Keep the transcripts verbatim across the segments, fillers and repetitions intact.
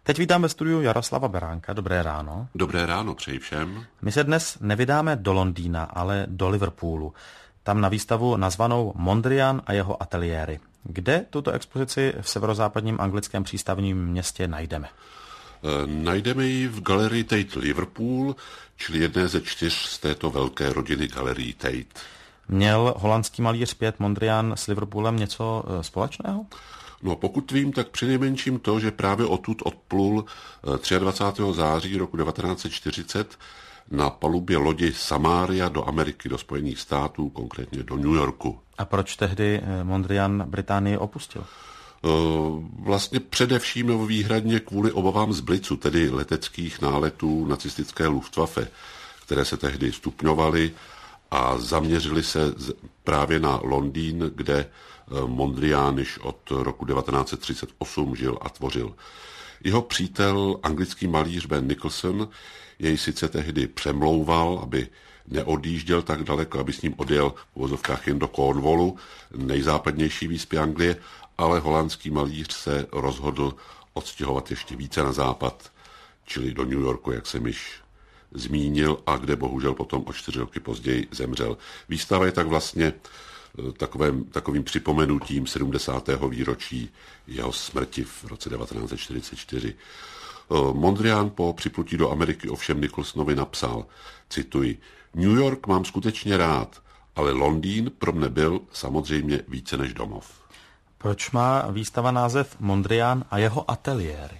Teď vítám ve studiu Jaroslava Beránka. Dobré ráno. Dobré ráno, přeji všem. My se dnes nevydáme do Londýna, ale do Liverpoolu. Tam na výstavu nazvanou Mondrian a jeho ateliéry. Kde tuto expozici v severozápadním anglickém přístavním městě najdeme? E, najdeme ji v galerii Tate Liverpool, čili jedné ze čtyř z této velké rodiny galerií Tate. Měl holandský malíř Piet Mondrian s Liverpoolem něco společného? No, pokud vím, tak přinejmenším to, že právě odtud odplul dvacátého třetího září roku devatenáct set čtyřicet na palubě lodi Samaria do Ameriky, do Spojených států, konkrétně do New Yorku. A proč tehdy Mondrian Británii opustil? Vlastně především nebo výhradně kvůli obavám z blicu, tedy leteckých náletů nacistické Luftwaffe, které se tehdy stupňovaly a zaměřili se právě na Londýn, kde Mondrian již od roku devatenáct set třicet osm žil a tvořil. Jeho přítel, anglický malíř Ben Nicholson, jej sice tehdy přemlouval, aby neodjížděl tak daleko, aby s ním odjel v uvozovkách jen do Cornwallu, nejzápadnější výspy Anglie, ale holandský malíř se rozhodl odstěhovat ještě více na západ, čili do New Yorku, jak jsem již zmínil, a kde bohužel potom o čtyři roky později zemřel. Výstava je tak vlastně takovým, takovým připomenutím sedmdesátého výročí jeho smrti v roce devatenáct set čtyřicet čtyři. Mondrian po připlutí do Ameriky ovšem Nicholsonovi napsal, cituji, New York mám skutečně rád, ale Londýn pro mne byl samozřejmě více než domov. Proč má výstava název Mondrian a jeho ateliéry?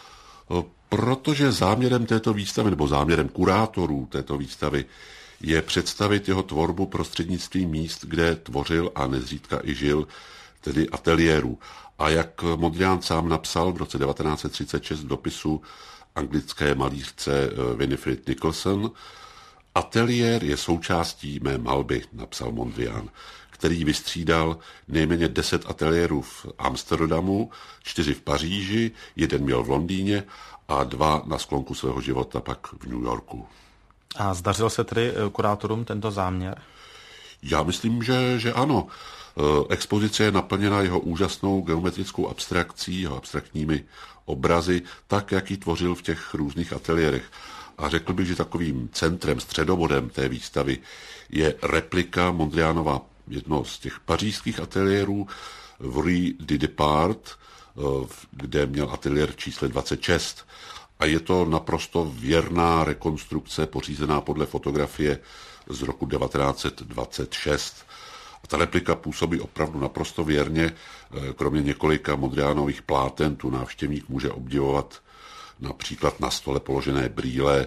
Protože záměrem této výstavy, nebo záměrem kurátorů této výstavy, je představit jeho tvorbu prostřednictvím míst, kde tvořil a nezřídka i žil, tedy ateliérů. A jak Mondrian sám napsal v roce devatenáct set třicet šest v dopisu anglické malířce Winifred Nicholson, ateliér je součástí mé malby, napsal Mondrian, který vystřídal nejméně deset ateliérů v Amsterdamu, čtyři v Paříži, jeden měl v Londýně a dva na sklonku svého života pak v New Yorku. A zdařil se tedy kurátorům tento záměr? Já myslím, že, že ano. Expozice je naplněna jeho úžasnou geometrickou abstrakcí, jeho abstraktními obrazy, tak, jak ji tvořil v těch různých ateliérech. A řekl bych, že takovým centrem, středobodem té výstavy je replika Mondrianova jednoho z těch pařížských ateliérů v Rue du Départ, kde měl ateliér v čísle dvacet šest. A je to naprosto věrná rekonstrukce pořízená podle fotografie z roku devatenáct set dvacet šest. A ta replika působí opravdu naprosto věrně, kromě několika Mondrianových pláten, tu návštěvník může obdivovat například na stole položené brýle,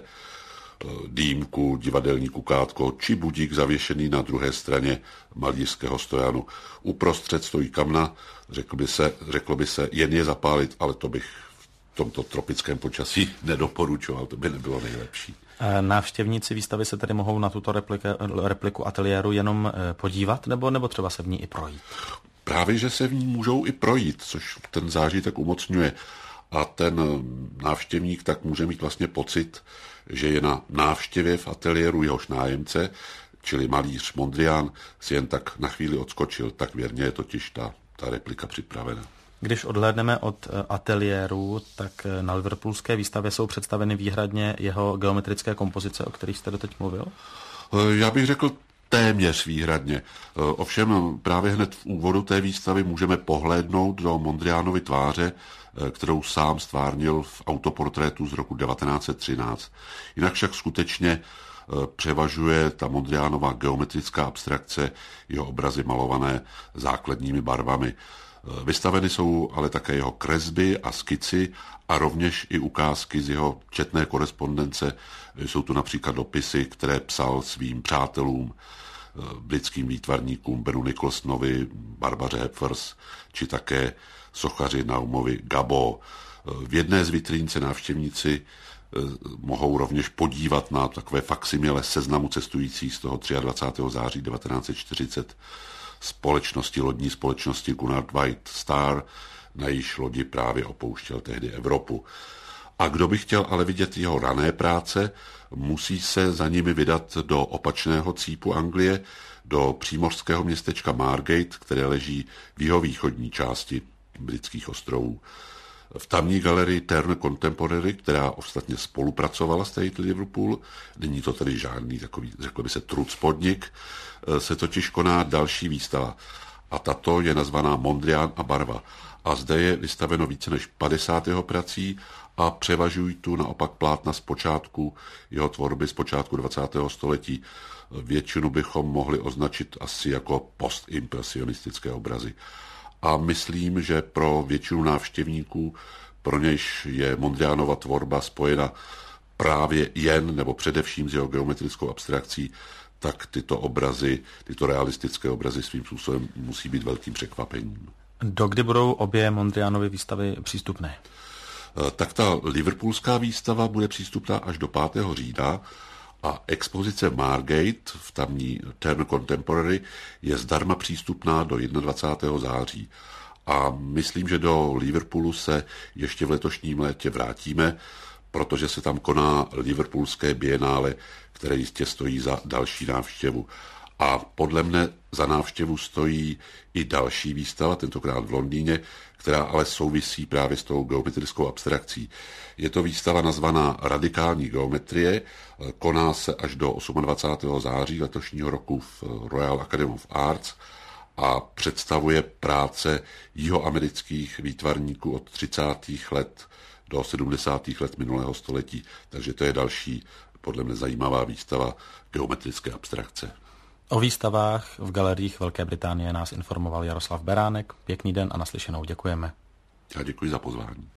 dýmku, divadelní kukátko či budík zavěšený na druhé straně malířského stojanu. Uprostřed stojí kamna, řekl by se, řeklo by se, jen je zapálit, ale to bych v tomto tropickém počasí nedoporučoval, to by nebylo nejlepší. Návštěvníci výstavy se tedy mohou na tuto repliku, repliku ateliéru jenom podívat, nebo, nebo třeba se v ní i projít? Právě, že se v ní můžou i projít, což ten zážitek umocňuje. A ten návštěvník tak může mít vlastně pocit, že je na návštěvě v ateliéru jehož nájemce, čili malíř Mondrian, si jen tak na chvíli odskočil. Tak věrně je totiž ta, ta replika připravena. Když odhlédneme od ateliéru, tak na liverpoolské výstavě jsou představeny výhradně jeho geometrické kompozice, o kterých jste doteď mluvil? Já bych řekl téměř výhradně. Ovšem právě hned v úvodu té výstavy můžeme pohlédnout do Mondrianovy tváře, kterou sám stvárnil v autoportrétu z roku devatenáct set třináct. Jinak však skutečně převažuje ta Mondrianova geometrická abstrakce, jeho obrazy malované základními barvami. Vystaveny jsou ale také jeho kresby a skici a rovněž i ukázky z jeho četné korespondence. Jsou tu například dopisy, které psal svým přátelům, britským výtvarníkům Benu Nicholsonovi, Barbaře Hepworth, či také sochaři Naumovi Gabo. V jedné z vitrín se návštěvníci mohou rovněž podívat na takové faksimile seznamu cestujících z toho dvacátého třetího září devatenáct set čtyřicet společnosti, lodní společnosti Cunard White Star, na jejíž lodi právě opouštěl tehdy Evropu. A kdo by chtěl ale vidět jeho rané práce, musí se za nimi vydat do opačného cípu Anglie, do přímořského městečka Margate, které leží v jihovýchodní části britských ostrovů. V tamní galerii Turner Contemporary, která ostatně spolupracovala s Tate Liverpool, není to tedy žádný takový, řekl by se, truc podnik, se totiž koná další výstava. A tato je nazvaná Mondrian a barva. A zde je vystaveno více než padesát jeho prací a převažují tu naopak plátna z počátku jeho tvorby, z počátku dvacátého století. Většinu bychom mohli označit asi jako postimpresionistické obrazy. A myslím, že pro většinu návštěvníků, pro nějž je Mondrianova tvorba spojena právě jen nebo především s jeho geometrickou abstrakcí, tak tyto obrazy, tyto realistické obrazy svým způsobem musí být velkým překvapením. Dokdy budou obě Mondrianovy výstavy přístupné? Tak ta liverpoolská výstava bude přístupná až do pátého října a expozice Margate v tamní Turner Contemporary je zdarma přístupná do dvacátého prvního září. A myslím, že do Liverpoolu se ještě v letošním létě vrátíme, protože se tam koná liverpoolské bienále, které jistě stojí za další návštěvu. A podle mne za návštěvu stojí i další výstava, tentokrát v Londýně, která ale souvisí právě s tou geometrickou abstrakcí. Je to výstava nazvaná Radikální geometrie, koná se až do dvacátého osmého září letošního roku v Royal Academy of Arts a představuje práce jihoamerických výtvarníků od třicátých let do sedmdesátých let minulého století. Takže to je další, podle mě zajímavá výstava geometrické abstrakce. O výstavách v galeriích Velké Británie nás informoval Jaroslav Beránek. Pěkný den a naslyšenou, děkujeme. Já děkuji za pozvání.